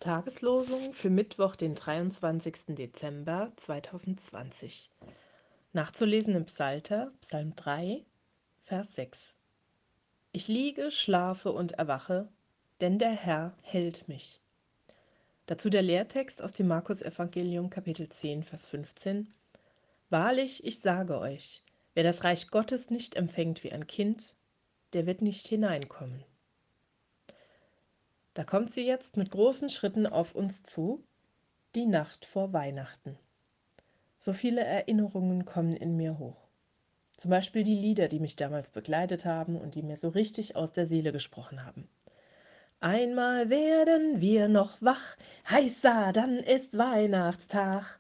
Tageslosung für Mittwoch, den 23. Dezember 2020. Nachzulesen im Psalter, Psalm 3, Vers 6. Ich liege, schlafe und erwache, denn der Herr hält mich. Dazu der Lehrtext aus dem Markus-Evangelium, Kapitel 10, Vers 15. Wahrlich, ich sage euch, wer das Reich Gottes nicht empfängt wie ein Kind, der wird nicht hineinkommen. Da kommt sie jetzt mit großen Schritten auf uns zu, die Nacht vor Weihnachten. So viele Erinnerungen kommen in mir hoch. Zum Beispiel die Lieder, die mich damals begleitet haben und die mir so richtig aus der Seele gesprochen haben. Einmal werden wir noch wach, heißa, dann ist Weihnachtstag.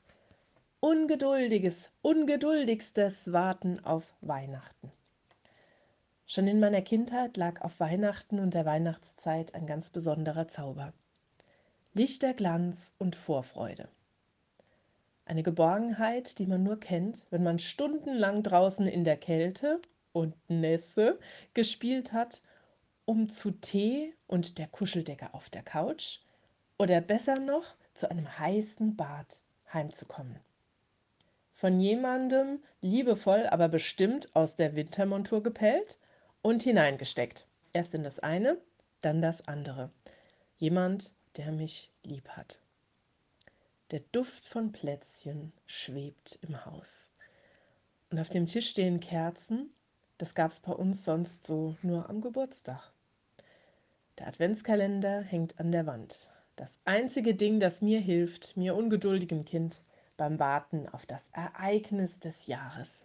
Ungeduldigstes Warten auf Weihnachten. Schon in meiner Kindheit lag auf Weihnachten und der Weihnachtszeit ein ganz besonderer Zauber. Lichterglanz und Vorfreude. Eine Geborgenheit, die man nur kennt, wenn man stundenlang draußen in der Kälte und Nässe gespielt hat, um zu Tee und der Kuscheldecke auf der Couch oder besser noch zu einem heißen Bad heimzukommen. Von jemandem liebevoll, aber bestimmt aus der Wintermontur gepellt und hineingesteckt. Erst in das eine, dann das andere. Jemand, der mich lieb hat. Der Duft von Plätzchen schwebt im Haus. Und auf dem Tisch stehen Kerzen. Das gab es bei uns sonst so nur am Geburtstag. Der Adventskalender hängt an der Wand. Das einzige Ding, das mir hilft, mir ungeduldigem Kind, beim Warten auf das Ereignis des Jahres.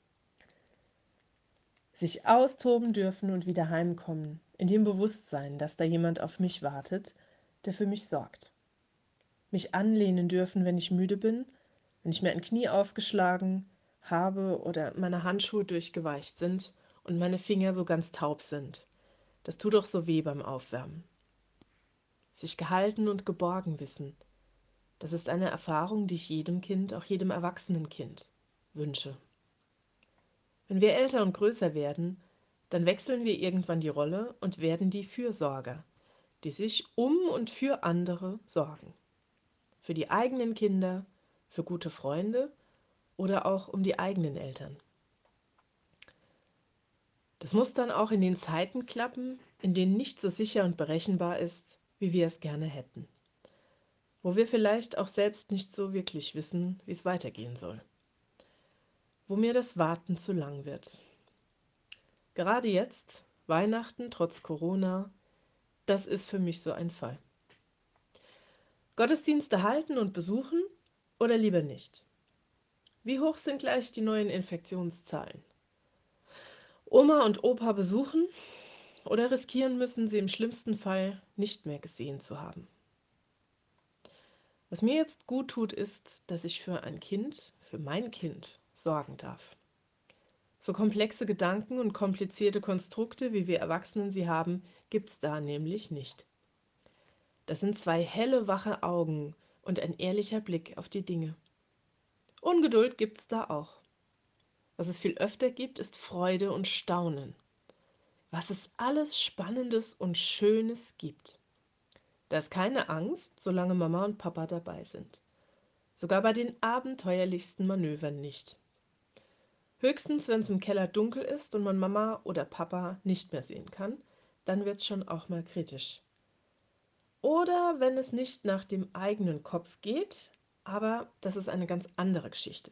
Sich austoben dürfen und wieder heimkommen, in dem Bewusstsein, dass da jemand auf mich wartet, der für mich sorgt. Mich anlehnen dürfen, wenn ich müde bin, wenn ich mir ein Knie aufgeschlagen habe oder meine Handschuhe durchgeweicht sind und meine Finger so ganz taub sind. Das tut doch so weh beim Aufwärmen. Sich gehalten und geborgen wissen, das ist eine Erfahrung, die ich jedem Kind, auch jedem erwachsenen Kind, wünsche. Wenn wir älter und größer werden, dann wechseln wir irgendwann die Rolle und werden die Fürsorger, die sich um und für andere sorgen. Für die eigenen Kinder, für gute Freunde oder auch um die eigenen Eltern. Das muss dann auch in den Zeiten klappen, in denen nicht so sicher und berechenbar ist, wie wir es gerne hätten. Wo wir vielleicht auch selbst nicht so wirklich wissen, wie es weitergehen soll. Wo mir das Warten zu lang wird. Gerade jetzt, Weihnachten trotz Corona, das ist für mich so ein Fall. Gottesdienste halten und besuchen oder lieber nicht? Wie hoch sind gleich die neuen Infektionszahlen? Oma und Opa besuchen oder riskieren müssen, sie im schlimmsten Fall nicht mehr gesehen zu haben? Was mir jetzt gut tut, ist, dass ich für ein Kind, für mein Kind, sorgen darf. So komplexe Gedanken und komplizierte Konstrukte, wie wir Erwachsenen sie haben, gibt es da nämlich nicht. Das sind zwei helle, wache Augen und ein ehrlicher Blick auf die Dinge. Ungeduld gibt es da auch. Was es viel öfter gibt, ist Freude und Staunen. Was es alles Spannendes und Schönes gibt. Da ist keine Angst, solange Mama und Papa dabei sind. Sogar bei den abenteuerlichsten Manövern nicht. Höchstens, wenn es im Keller dunkel ist und man Mama oder Papa nicht mehr sehen kann, dann wird es schon auch mal kritisch. Oder wenn es nicht nach dem eigenen Kopf geht, aber das ist eine ganz andere Geschichte.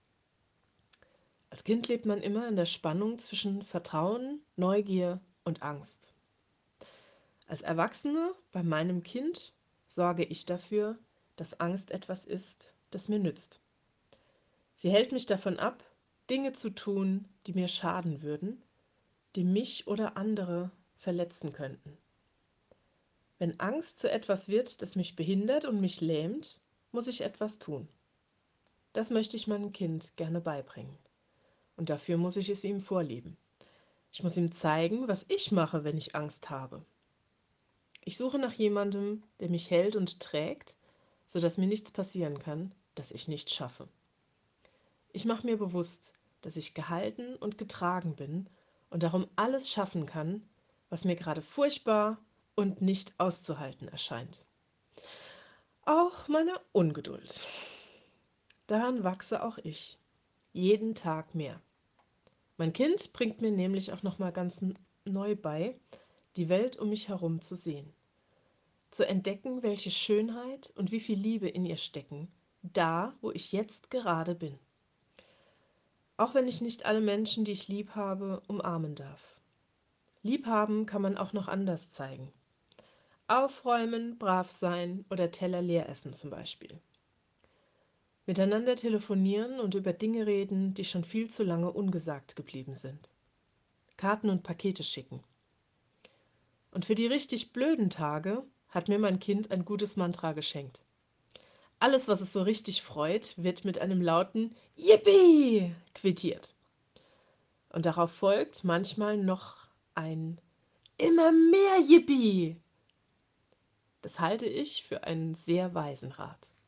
Als Kind lebt man immer in der Spannung zwischen Vertrauen, Neugier und Angst. Als Erwachsene bei meinem Kind sorge ich dafür, dass Angst etwas ist, das mir nützt. Sie hält mich davon ab, Dinge zu tun, die mir schaden würden, die mich oder andere verletzen könnten. Wenn Angst zu etwas wird, das mich behindert und mich lähmt, muss ich etwas tun. Das möchte ich meinem Kind gerne beibringen. Und dafür muss ich es ihm vorleben. Ich muss ihm zeigen, was ich mache, wenn ich Angst habe. Ich suche nach jemandem, der mich hält und trägt, sodass mir nichts passieren kann, das ich nicht schaffe. Ich mache mir bewusst, dass ich gehalten und getragen bin und darum alles schaffen kann, was mir gerade furchtbar und nicht auszuhalten erscheint. Auch meine Ungeduld. Daran wachse auch ich. Jeden Tag mehr. Mein Kind bringt mir nämlich auch noch mal ganz neu bei, die Welt um mich herum zu sehen. Zu entdecken, welche Schönheit und wie viel Liebe in ihr stecken, da, wo ich jetzt gerade bin. Auch wenn ich nicht alle Menschen, die ich lieb habe, umarmen darf. Liebhaben kann man auch noch anders zeigen. Aufräumen, brav sein oder Teller leer essen zum Beispiel. Miteinander telefonieren und über Dinge reden, die schon viel zu lange ungesagt geblieben sind. Karten und Pakete schicken. Und für die richtig blöden Tage hat mir mein Kind ein gutes Mantra geschenkt. Alles, was es so richtig freut, wird mit einem lauten Yippie quittiert. Und darauf folgt manchmal noch ein immer mehr Yippie. Das halte ich für einen sehr weisen Rat.